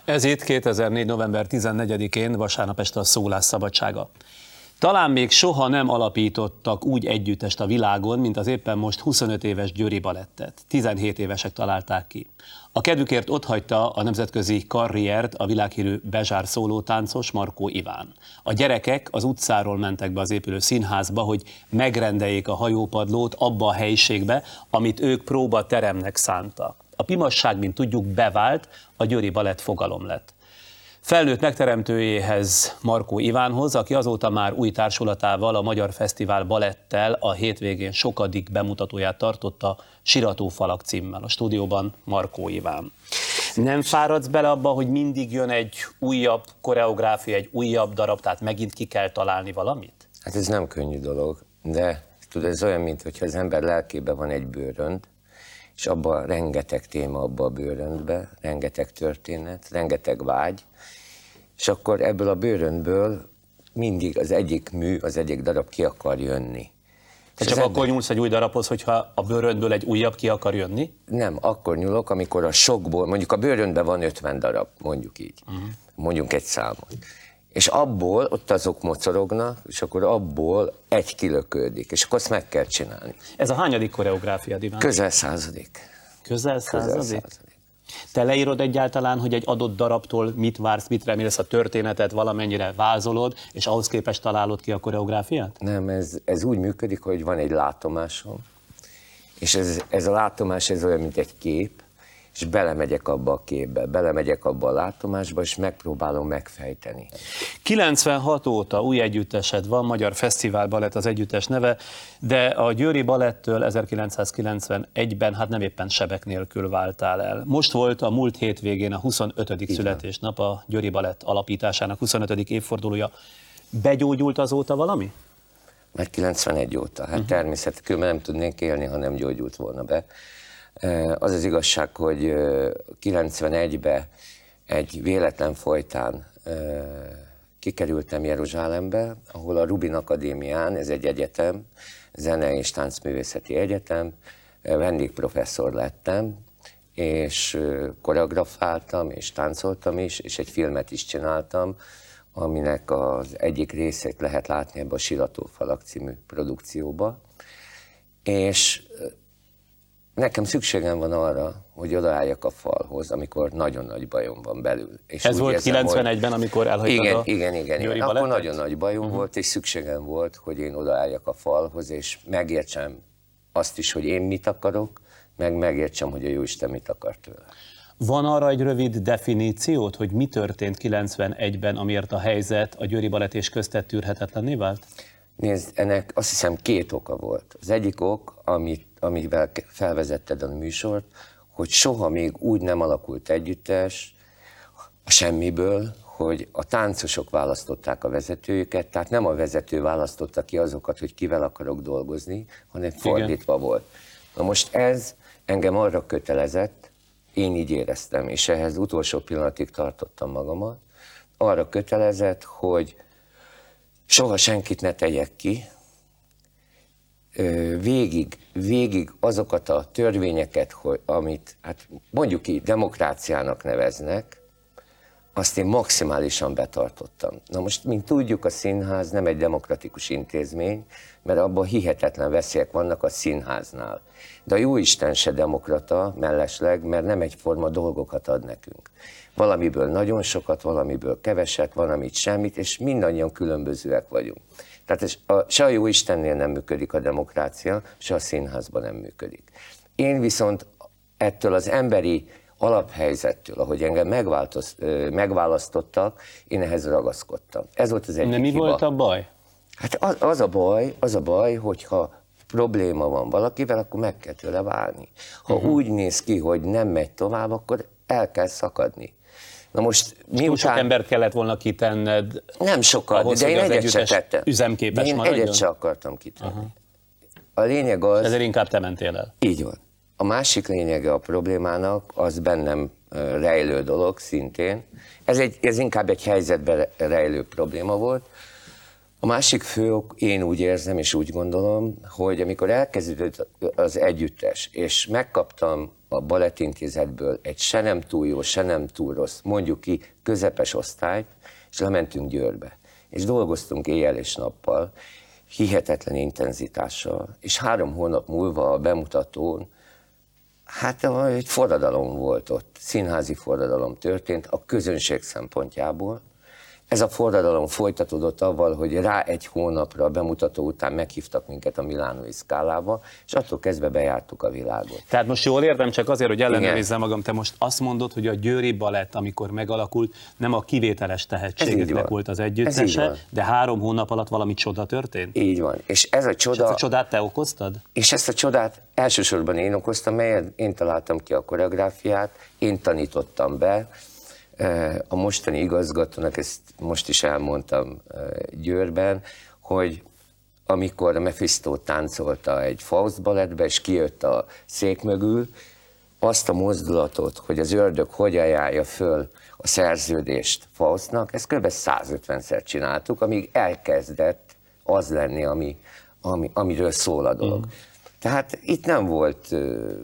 Ez itt 2004. november 14-én, vasárnap este a szólás szabadsága. Talán még soha nem alapítottak úgy együttest a világon, mint az éppen most 25 éves Győri Balettet. 17 évesek találták ki. A kedvükért otthagyta a nemzetközi karriert a világhírű Bezsár szólótáncos Markó Iván. A gyerekek az utcáról mentek be az épülő színházba, hogy megrendeljék a hajópadlót abba a helyiségbe, amit ők próbateremnek szántak. A pimasság, mint tudjuk, bevált, a Győri Balett fogalom lett. Felnőtt megteremtőjéhez, Markó Ivánhoz, aki azóta már új társulatával, a Magyar Fesztivál Balettel a hétvégén sokadik bemutatóját tartotta Siratófalak címmel. A stúdióban Markó Iván. Nem fáradsz bele abba, hogy mindig jön egy újabb koreográfia, egy újabb darab, tehát megint ki kell találni valamit? Hát ez nem könnyű dolog, de tudod, ez olyan, mintha az ember lelkében van egy bőrönd, és abban rengeteg téma abban a bőröndben, rengeteg történet, rengeteg vágy, és akkor ebből a bőröndből mindig az egyik mű, az egyik darab ki akar jönni. Te csak akkor nyúlsz egy új darabhoz, hogyha a bőröndből egy újabb ki akar jönni? Nem, akkor nyúlok, amikor a sokból, mondjuk a bőröndben van 50 darab, mondjuk így, mondjunk egy számot. És abból, ott azok mocorognak, és akkor abból egy kilöködik, és akkor azt meg kell csinálni. Ez a hányadik koreográfiád, Iván? Közel 100. Közel 100? Te leírod egyáltalán, hogy egy adott darabtól mit vársz, mit remélsz, a történetet valamennyire vázolod, és ahhoz képest találod ki a koreográfiát? Nem, ez úgy működik, hogy van egy látomásom, és ez a látomás ez olyan, mint egy kép, és belemegyek abba a képbe, belemegyek abba a látomásba, és megpróbálom megfejteni. 96 óta új együttesed van, Magyar Fesztivál Balett az együttes neve, de a Győri Balettől 1991-ben hát nem éppen sebek nélkül váltál el. Most volt a múlt hétvégén a 25. születésnap, a Győri Balett alapításának 25. évfordulója. Begyógyult azóta valami? Már 91 óta, hát természetesen nem tudnék élni, ha nem gyógyult volna be. Az az igazság, hogy 91-ben egy véletlen folytán kikerültem Jeruzsálembe, ahol a Rubin Akadémián, ez egy egyetem, zene- és táncművészeti egyetem, vendégprofesszor lettem, és koreografáltam, és táncoltam is, és egy filmet is csináltam, aminek az egyik részét lehet látni ebbe a Siratófalak című produkcióba. És nekem szükségem van arra, hogy odaálljak a falhoz, amikor nagyon nagy bajom van belül. És ez volt 91-ben, amikor elhagytad a Igen. Akkor nagyon nagy bajom volt, és szükségem volt, hogy én odaálljak a falhoz, és megértsem azt is, hogy én mit akarok, meg megértsem, hogy a Jóisten mit akar tőle. Van arra egy rövid definíciót, hogy mi történt 91-ben, amiért a helyzet a Győri Balett és köztet tűrhetetlenné vált? Nézd, ennek azt hiszem 2 oka volt. Az egyik ok, amivel felvezetted a műsort, hogy soha még úgy nem alakult együttes a semmiből, hogy a táncosok választották a vezetőjüket, tehát nem a vezető választotta ki azokat, hogy kivel akarok dolgozni, hanem fordítva volt. Na most ez engem arra kötelezett, én így éreztem, és ehhez utolsó pillanatig tartottam magamat, arra kötelezett, hogy soha senkit ne tegyek ki, végig azokat a törvényeket, amit hát mondjuk így demokráciának neveznek, azt én maximálisan betartottam. Na most, mint tudjuk, a színház nem egy demokratikus intézmény, mert abban hihetetlen veszélyek vannak a színháznál. De a Jóisten se demokrata mellesleg, mert nem egyforma dolgokat ad nekünk. Valamiből nagyon sokat, valamiből keveset, valamit semmit, és mindannyian különbözőek vagyunk. Tehát se a Jóistennél nem működik a demokrácia, se a színházban nem működik. Én viszont ettől az emberi alaphelyzettől, ahogy engem megválasztottak, én ehhez ragaszkodtam. Ez volt az egyik hiba. Mi volt a baj? Hát az a baj, hogyha probléma van valakivel, akkor meg kell tőle válni. Ha úgy néz ki, hogy nem megy tovább, akkor el kell szakadni. Na most miután... Sok embert kellett volna kitenned. Nem sokat, ahhoz, de én egyet se tettem. Üzemképes én maradjon? Egyet se akartam kitenni. A lényeg az... Ezért inkább te mentél el. Így van. A másik lényege a problémának, az bennem rejlő dolog szintén. Ez inkább egy helyzetben rejlő probléma volt. A másik fő ok, én úgy érzem és úgy gondolom, hogy amikor elkezdődött az együttes, és megkaptam a balettintézetből egy se nem túl jó, se nem túl rossz, mondjuk ki közepes osztályt, és lementünk Győrbe. És dolgoztunk éjjel és nappal, hihetetlen intenzitással, és 3 hónap múlva a bemutatón, hát egy forradalom volt ott, színházi forradalom történt a közönség szempontjából. Ez a forradalom folytatódott avval, hogy rá 1 hónapra a bemutató után meghívtak minket a Milánói Scálába, és attól kezdve bejártuk a világot. Tehát most jól értem, csak azért, hogy ellenőrizzem magam, te most azt mondod, hogy a Győri Balett, amikor megalakult, nem a kivételes tehetségeknek volt az együttese, de 3 hónap alatt valami csoda történt? Így van. És ez a csoda... És ezt a csodát te okoztad? És ezt a csodát elsősorban én okoztam, melyen én találtam ki a koreográfiát, én tanítottam be. A mostani igazgatónak, ezt most is elmondtam Győrben, hogy amikor a Mephisto táncolta egy Faust balettbe, és kijött a szék mögül, azt a mozdulatot, hogy az ördög hogy ajánlja föl a szerződést Faustnak, ezt kb. 150-szer csináltuk, amíg elkezdett az lenni, amiről szól a dolog. Tehát itt nem volt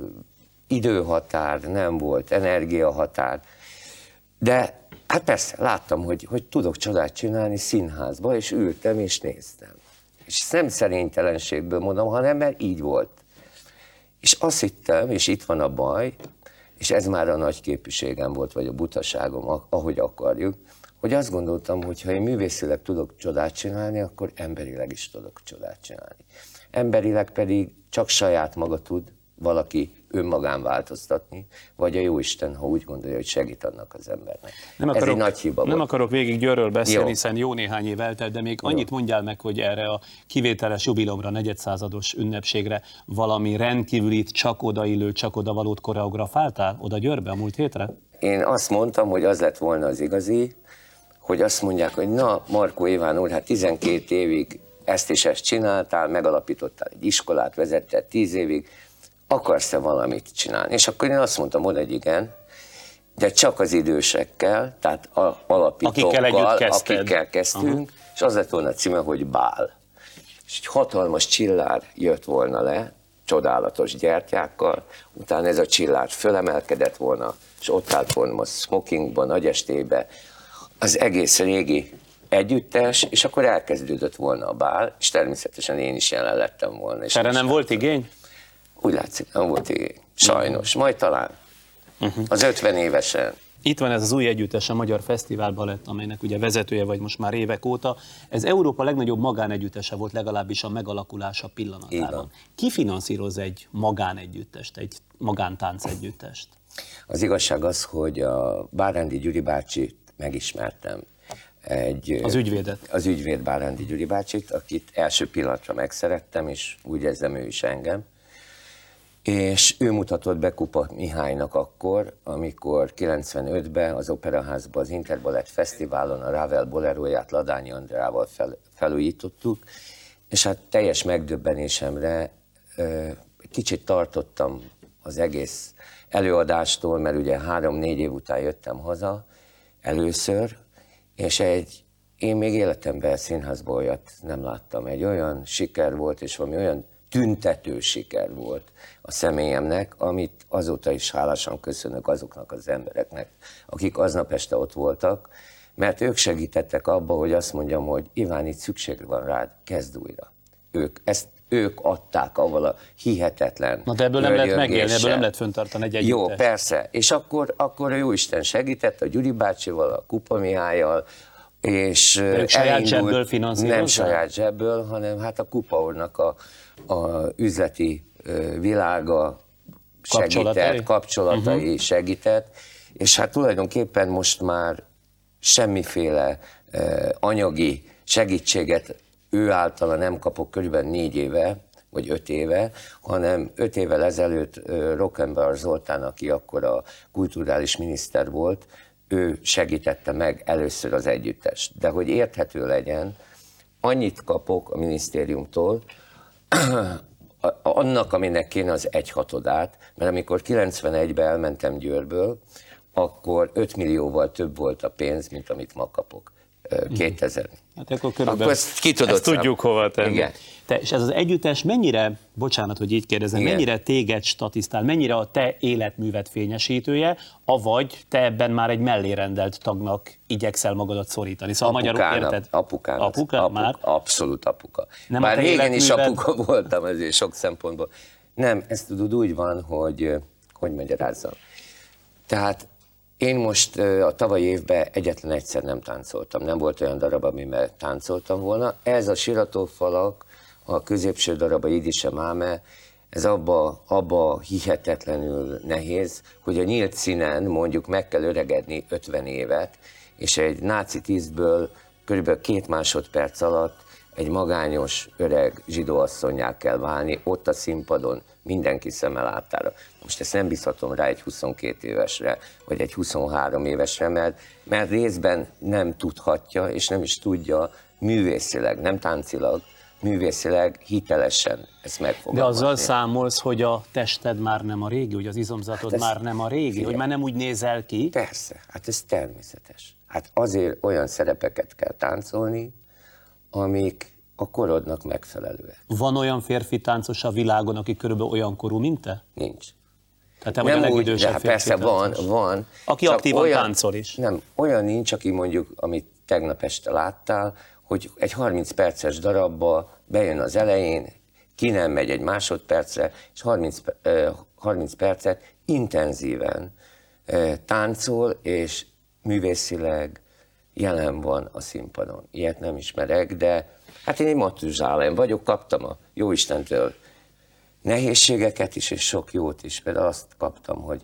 időhatár, nem volt energiahatár, de hát persze, láttam, hogy tudok csodát csinálni színházba, és ültem és néztem. És ezt nem szerénytelenségből mondom, hanem mert így volt. És azt hittem, és itt van a baj, és ez már a nagy képűségem volt, vagy a butaságom, ahogy akarjuk, hogy azt gondoltam, hogy ha én művészileg tudok csodát csinálni, akkor emberileg is tudok csodát csinálni. Emberileg pedig csak saját maga tud valaki önmagán változtatni, vagy a Jóisten, ha úgy gondolja, hogy segít annak az embernek. Ez egy nagy hiba volt. Nem akarok végig Győrről beszélni, hiszen jó néhány év eltelt, de még annyit mondjál meg, hogy erre a kivételes jubileumra, negyedszázados ünnepségre valami rendkívülit, csak odaillő, csak odavalót koreografáltál oda Győrbe a múlt hétre? Én azt mondtam, hogy az lett volna az igazi, hogy azt mondják, hogy na, Markó Iván úr, hát 12 évig ezt és ezt csináltál, megalapítottál egy iskolát, vezetted 10 évig, akarsz-e valamit csinálni? És akkor én azt mondtam oda, hogy igen, de csak az idősekkel, tehát alapítókkal, akikkel kezdtünk, és az lett volna a címe, hogy Bál. És egy hatalmas csillár jött volna le, csodálatos gyertyákkal, utána ez a csillár fölemelkedett volna, és ott állt volna a smokingban, nagyestébe, az egész régi együttes, és akkor elkezdődött volna a bál, és természetesen én is jelen lettem volna. És erre nem volt igény? Úgy látszik, nem volt igény. Sajnos. Majd talán. Az 50 évesen. Itt van ez az új együttes, a Magyar Fesztivál Balett, amelynek ugye vezetője vagy most már évek óta. Ez Európa legnagyobb magánegyüttese volt, legalábbis a megalakulása pillanatában. Ki finanszíroz egy magánegyüttest, egy magántáncegyüttest? Az igazság az, hogy a Bárándi Gyuri bácsit megismertem. Az ügyvédet? Az ügyvéd Bárándi Gyuri bácsit, akit első pillanatra megszerettem, és úgy érzem, ő is engem. És ő mutatott be Kupa Mihálynak akkor, amikor 95-ben az Operaházban, az Interbalett Fesztiválon a Ravel Boleróját Ladányi Andrával felújítottuk, és hát teljes megdöbbenésemre kicsit tartottam az egész előadástól, mert ugye 3-4 év után jöttem haza először, és én még életemben színházban olyat nem láttam. Egy olyan siker volt, és valami olyan tüntető siker volt a személyemnek, amit azóta is hálásan köszönök azoknak az embereknek, akik aznap este ott voltak, mert ők segítettek abba, hogy azt mondjam, hogy Iván, itt szükség van rád, kezd újra. Ők adták avval a hihetetlen. Na de ebből nem lehet megélni, ebből nem lehet föntartani egy együttest. Jó, persze. És akkor a Jóisten segített, a Gyuri bácsival, a Kupa Mihályal, és ők saját zsebből finanszírozzák? Nem saját zsebből, hanem hát a Kupa úrnak a üzleti világa segített, kapcsolatai segített, és hát tulajdonképpen most már semmiféle anyagi segítséget ő általa nem kapok körülbelül 4 éve, vagy 5 éve, hanem 5 évvel ezelőtt Rockenbauer Zoltán, aki akkor a kulturális miniszter volt, ő segítette meg először az együttest. De hogy érthető legyen, annyit kapok a minisztériumtól, annak, aminek kéne az 1/6-át, mert amikor 91-ben elmentem Győrből, akkor 5 millióval több volt a pénz, mint amit ma kapok. 2000. Hát akkor körülbelül Akkor ezt ki tudod ezt tudjuk hova tenni. Igen. És ez az együttes mennyire, bocsánat, hogy így kérdezem, Igen. mennyire téged statisztál, mennyire a te életművet fényesítője, avagy te ebben már egy mellérendelt tagnak igyekszel magadat szorítani? Szóval magyarul érted? Apukának. Már? Abszolút apuka. Nem Bár a te régen is életműved? apuka voltam ezért sok szempontból. Nem, ezt tudod úgy van, hogy magyarázzam. Tehát én most a tavalyi évben egyetlen egyszer nem táncoltam. Nem volt olyan darab, amiben táncoltam volna. Ez a Siratófalak, a középső darab, a Jidise Máme, ez abba hihetetlenül nehéz, hogy a nyílt színen mondjuk meg kell öregedni 50 évet, és egy náci tisztből körülbelül 2 másodperc alatt egy magányos, öreg zsidóasszonnyá kell válni, ott a színpadon, mindenki szeme láttára. Most ezt nem bízhatom rá egy 22 évesre, vagy egy 23 évesre, mert részben nem tudhatja, és nem is tudja művészileg, nem táncilag, művészileg hitelesen ezt megfogalmazni. De azzal számolsz, hogy a tested már nem a régi, hogy az izomzatod Hát már nem a régi, hogy már nem úgy nézel ki? Persze, hát ez természetes. Hát azért olyan szerepeket kell táncolni, amik a korodnak megfelelőek. Van olyan férfi táncos a világon, aki körülbelül olyan korú, mint te? Nincs. Tehát te vagy a legidősebb de férfi persze táncos. van. Aki csak aktívan táncol is. Nem, olyan nincs, aki mondjuk, amit tegnap este láttál, hogy egy 30 perces darabba bejön az elején, ki nem megy egy másodpercre, és 30 percet intenzíven táncol, és művészileg jelen van a színpadon. Ilyet nem ismerek, de hát én egy Matuzsálem vagyok, kaptam a Jóistentől nehézségeket is, és sok jót is. Például azt kaptam, hogy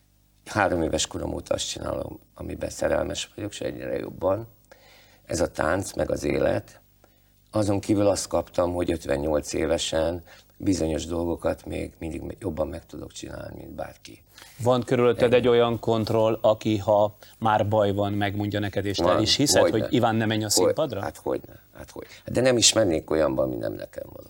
3 éves korom óta azt csinálom, amiben szerelmes vagyok, és egyre jobban. Ez a tánc, meg az élet. Azon kívül azt kaptam, hogy 58 évesen bizonyos dolgokat még mindig jobban meg tudok csinálni, mint bárki. Van körülötted egy olyan kontroll, aki, ha már baj van, megmondja neked, és te el is hiszed, hogy Iván, ne menj a színpadra? Hát hogyne. De nem is mennék olyanban, ami nem nekem való.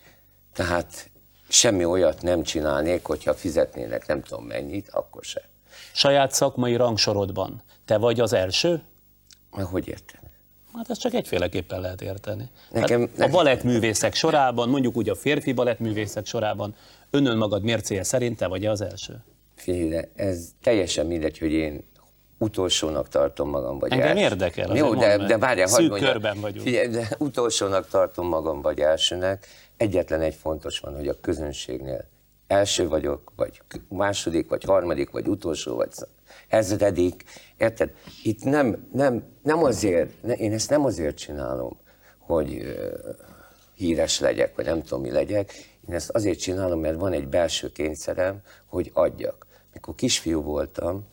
Tehát semmi olyat nem csinálnék, hogyha fizetnének nem tudom mennyit, akkor se. Saját szakmai rangsorodban te vagy az első? Hogy érted? Hát ezt csak egyféleképpen lehet érteni. Nekem- A balettművészek sorában, mondjuk úgy a férfi balettművészek sorában, önmagad mércéje szerint te vagy az első? Figyelj, de ez teljesen mindegy, hogy én utolsónak tartom magam, vagy Engem első. érdekel, azért Jó, mondd meg. de várjál, Szűk hagyd mondjam. körben vagyunk. Figyelj, de utolsónak tartom magam, vagy elsőnek. Egyetlen egy fontos van, hogy a közönségnél első vagyok, vagy második, vagy harmadik, vagy utolsó, vagy ezredik. Érted? Itt nem azért, én ezt nem azért csinálom, hogy híres legyek, vagy nem tudom mi legyek. Én ezt azért csinálom, mert van egy belső kényszerem, hogy adjak. Mikor kisfiú voltam,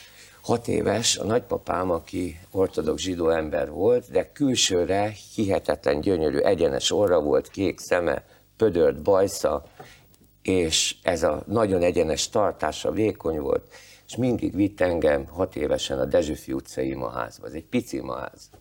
6 éves, a nagypapám, aki ortodox zsidó ember volt, de külsőre hihetetlen gyönyörű, egyenes orra volt, kék szeme, pödört bajsza, és ez a nagyon egyenes tartása vékony volt, és mindig vitt engem 6 évesen a Dezsőfi utcai imaházba, ez egy pici imaház.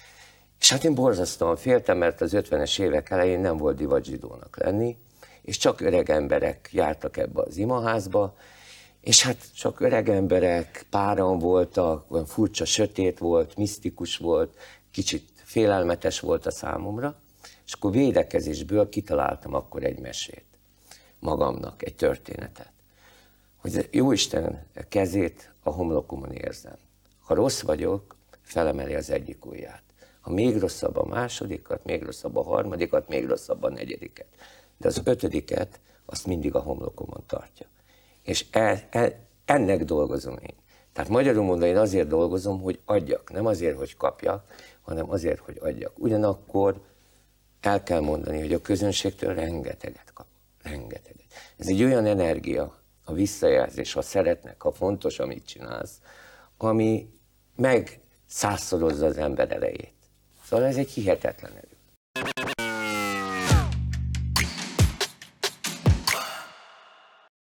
És hát én borzasztóan féltem, mert az 50-es évek elején nem volt divat zsidónak lenni, és csak öreg emberek jártak ebbe az imaházba, és hát csak öreg emberek, páran voltak, olyan furcsa, sötét volt, misztikus volt, kicsit félelmetes volt a számomra, és akkor védekezésből kitaláltam akkor egy mesét magamnak, egy történetet, hogy Jóisten kezét a homlokomon érzem. Ha rossz vagyok, felemeli az egyik ujját. Ha még rosszabb a másodikat, még rosszabb a harmadikat, még rosszabb a negyediket. De az 5. azt mindig a homlokomon tartja. És ennek dolgozom én. Tehát magyarul mondva én azért dolgozom, hogy adjak. Nem azért, hogy kapjak, hanem azért, hogy adjak. Ugyanakkor el kell mondani, hogy a közönségtől rengeteget kap. Rengeteget. Ez egy olyan energia, a visszajelzés, ha szeretnek, ha fontos, amit csinálsz, ami meg 100-szorozza az ember erejét. Szóval ez egy hihetetlen erő.